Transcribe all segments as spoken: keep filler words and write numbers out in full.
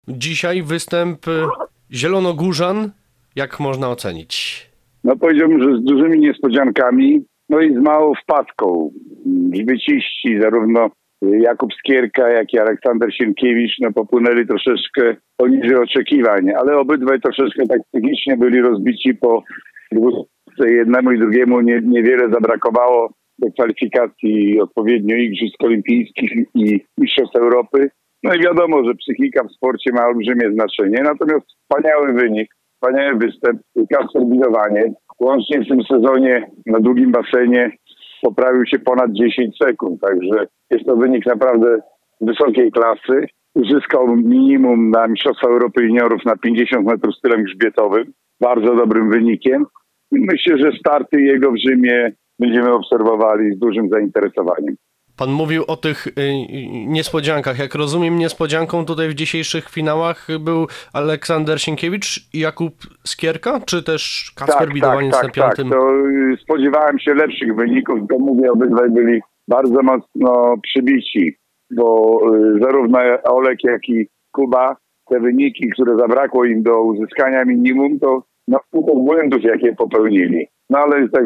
Dzisiaj występ zielonogórzan, jak można ocenić? No powiedziałbym, że z dużymi niespodziankami, no i z małą wpadką. Grzbieciści, zarówno Jakub Skierka, jak i Aleksander Sienkiewicz, no popłynęli troszeczkę poniżej oczekiwań, ale obydwaj troszeczkę tak psychicznie byli rozbici po jednemu i drugiemu. Nie, niewiele zabrakowało do kwalifikacji odpowiednio Igrzysk Olimpijskich i Mistrzostw Europy. No i wiadomo, że psychika w sporcie ma olbrzymie znaczenie, natomiast wspaniały wynik, wspaniały występ, Kacper Bidowaniec. Łącznie w tym sezonie na długim basenie poprawił się ponad dziesięć sekund, także jest to wynik naprawdę wysokiej klasy. Uzyskał minimum na Mistrzostwa Europy Juniorów na pięćdziesiąt metrów stylem grzbietowym. Bardzo dobrym wynikiem. Myślę, że starty jego w Rzymie będziemy obserwowali z dużym zainteresowaniem. Pan mówił o tych y, niespodziankach. Jak rozumiem, niespodzianką tutaj w dzisiejszych finałach był Aleksander Sienkiewicz i Jakub Skierka, czy też Kacper tak, Bidowaniec tak, na piątym? Tak, to y, spodziewałem się lepszych wyników, to mówię, obydwaj byli bardzo mocno przybici, bo y, zarówno Olek, jak i Kuba, te wyniki, które zabrakło im do uzyskania minimum, to na skutek błędów, jakie popełnili. No ale tak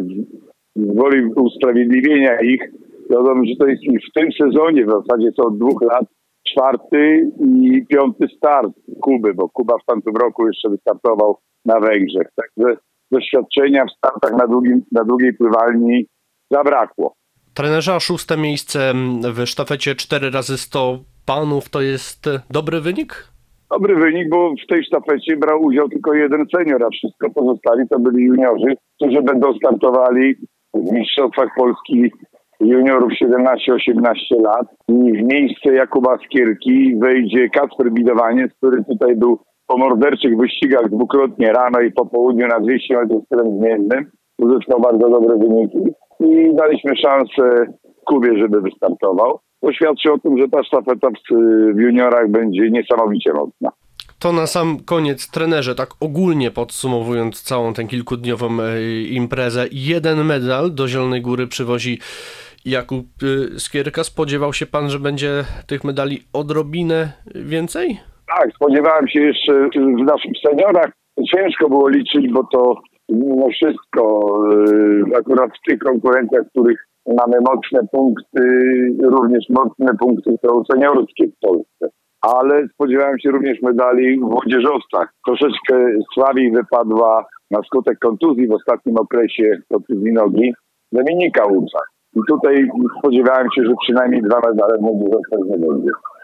z woli usprawiedliwienia ich, wiadomo, że to jest w tym sezonie, w zasadzie co od dwóch lat, czwarty i piąty start Kuby, bo Kuba w tamtym roku jeszcze wystartował na Węgrzech. Także doświadczenia w startach na, długim, na długiej pływalni zabrakło. Trenerze, a szóste miejsce w sztafecie cztery razy sto panów to jest dobry wynik? Dobry wynik, bo w tej sztafecie brał udział tylko jeden senior, a wszystko pozostali to byli juniorzy, którzy będą startowali w Mistrzostwach Polski juniorów siedemnaście osiemnaście lat i w miejsce Jakuba Skierki wejdzie Kacper Bidowaniec, który tutaj był po morderczych wyścigach dwukrotnie rano i po południu na dwieście metrów stylem zmiennym. Uzyskał bardzo dobre wyniki i daliśmy szansę Kubie, żeby wystartował. To świadczy o tym, że ta sztafeta w juniorach będzie niesamowicie mocna. To na sam koniec, trenerze, tak ogólnie podsumowując całą tę kilkudniową imprezę, jeden medal do Zielonej Góry przywozi Jakub Skierka. Spodziewał się pan, że będzie tych medali odrobinę więcej? Tak, spodziewałem się jeszcze w naszych seniorach. Ciężko było liczyć, bo to mimo wszystko akurat w tych konkurencjach, w których mamy mocne punkty, również mocne punkty są seniorskie w Polsce. Ale spodziewałem się również medali w młodzieżowcach. Troszeczkę słabiej wypadła na skutek kontuzji w ostatnim okresie kontuzji nogi Dominika Łupczak. I tutaj spodziewałem się, że przynajmniej dwa medale w młodzieżowcach nie będzie.